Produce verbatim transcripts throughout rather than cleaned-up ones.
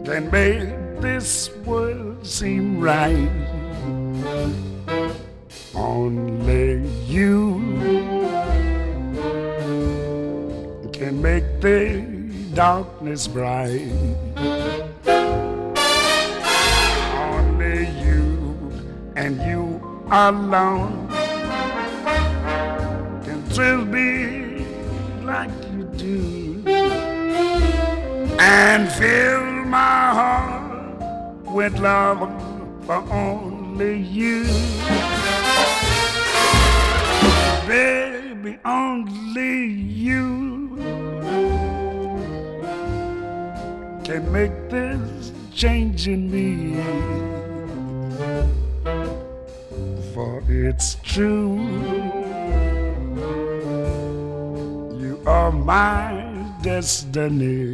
can make this world seem right. Only you can make the darkness bright. Only you and you alone can thrill me like you do and fill my heart with love for only you. Baby, only you can make this change in me. For it's true, you are my destiny.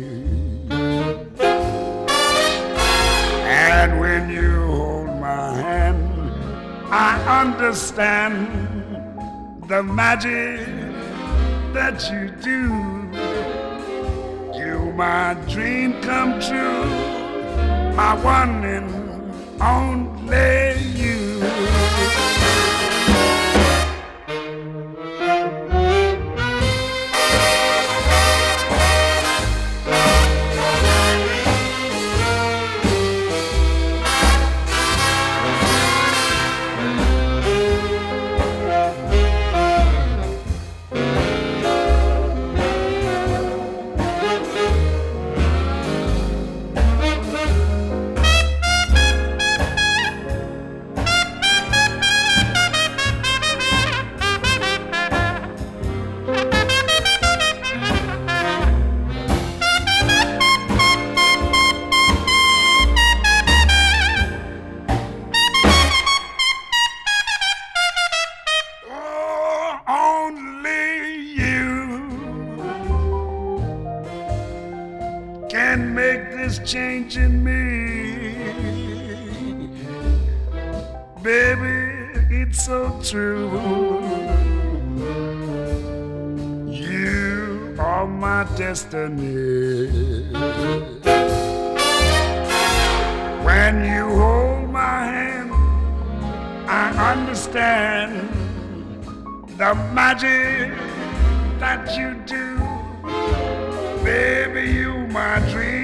And when you hold my hand, I understand the magic that you do. You, my dream come true, my one and only you. Can make this change in me. Baby, it's so true. You are my destiny. When you hold my hand, I understand the magic that you do. Baby, you my dream